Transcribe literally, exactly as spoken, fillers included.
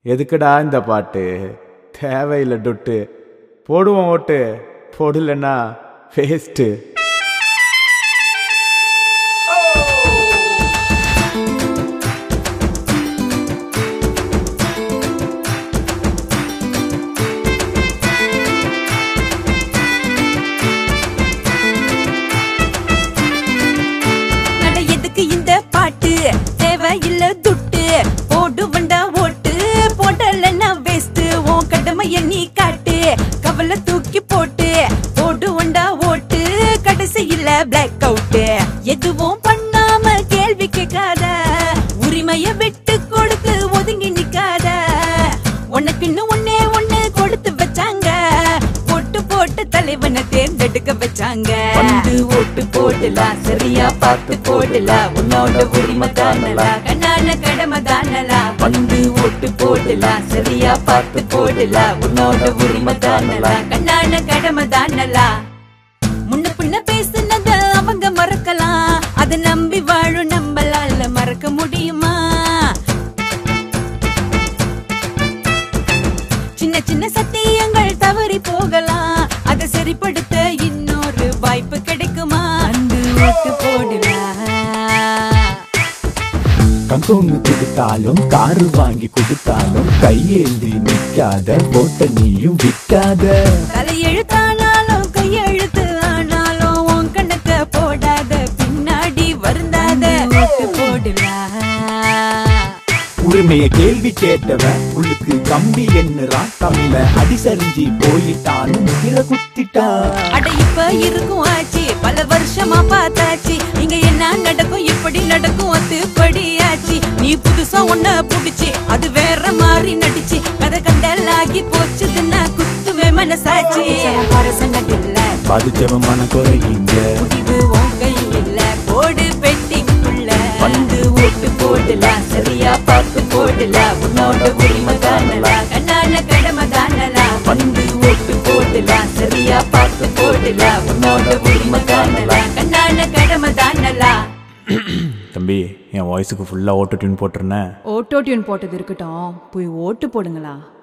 எதுக்குடா இந்த பாட்டு? தேவையில்லை டொட்டு. போடுவோம் ஓட்டு, போடலன்னா வேஸ்ட்டு. இந்த பாட்டு தேவையில்லை துட்டு, போடுவண்டா ஓட்டு, போடலன்னா வேஸ்ட். உன் கடமைய நீ காட்டு, கவலை தூக்கி போட்டு போடுவண்டா ஓட்டு, கடைசியில பிளாக் அவுட். எதுவும் பண்ணாம கேள்வி கேட்காத, உரிமைய விட்டு கொடுத்து ஒதுங்கி நிக்காத. உனக்குன்னு ஒன்னே ஒண்ணு கொடுத்து வச்சாங்க, போட்டு போட்டு தலைவனை தேர்ந்தெடுக்க வச்சாங்க. வந்து ஓட்டு போடலாம், சரியா பார்த்து போடலாம், உன்னோட உரிமை தானலா, கண்ணான கடமை தானலா. வந்து ஓட்டு போடலாம், சரியா பார்த்து போடலாம், உன்னோட உரிமை தானலா, கண்ணான கடமை தானலா. முன்ன பின்ன பேசுனத அவங்க மறக்கலாம், அதை நம்பி வாழும் நம்மளால மறக்க முடியுமா? சின்ன சின்ன சத்தியங்கள் தவறி போகலாம், அதை சரிப்படுத்த இன்னொரு வாய்ப்பு கிடைக்குமா? வந்து ஓட்டு போடலாம். கங்கொன்னு கொடுத்தாலும் காரு வாங்கி கொடுத்தாலும் கையேந்தி நிக்காத, போட்ட நீயும் விற்காத. தலையெழுத்தானாலும் கையெழுத்து ஆனாலும் உன் கணக்க போடாத, பின்னாடி வருந்தாத. ஓட்டு போடலாம். உரிமைய கேள்வி கேட்டவன் உள்ளுக்கு கம்பி என்னறான், தமிழ அடிசரிஞ்சி போயிட்டாலும் முகில குத்திட்டான். அட இப்ப இருக்கும் ஆச்சு, பல வருஷமா பார்த்தாச்சு, இங்க என்ன நடக்கும் இப்படி நடக்கும் அதுபடி ஆச்சு. நீ புதுசா ஒன்ன புடிச்சு அது வேற மாதிரி நடிச்சு, கதை கண்டலாகி போச்சுதுன்னா குத்துவே மனசாச்சு. அரசங்கல்ல பாதிச்சவன் மன குறையுங்க, முடிவு உன் கையில, போடு பெட்டிக்குள்ள. வந்து ஓட்டு போடலாம், சரியா பார்த்து போடலாம், உன்னோட உரிமை தானலா, கண்ணான கடமை தானலா. வந்து ஓட்டு போடலாம், சரியா பார்த்து போடலாம், உன்னோட உரிமை தானலா, கண்ணான கடமை தானலா. தம்பி, என் வாய்ஸுக்கு ஃபுல்லாக ஓட்டோ டியூன் போட்டுருந்தேன். ஓட்டோ டியூன் போட்டது இருக்கட்டும், போய் ஓட்டு போடுங்களா.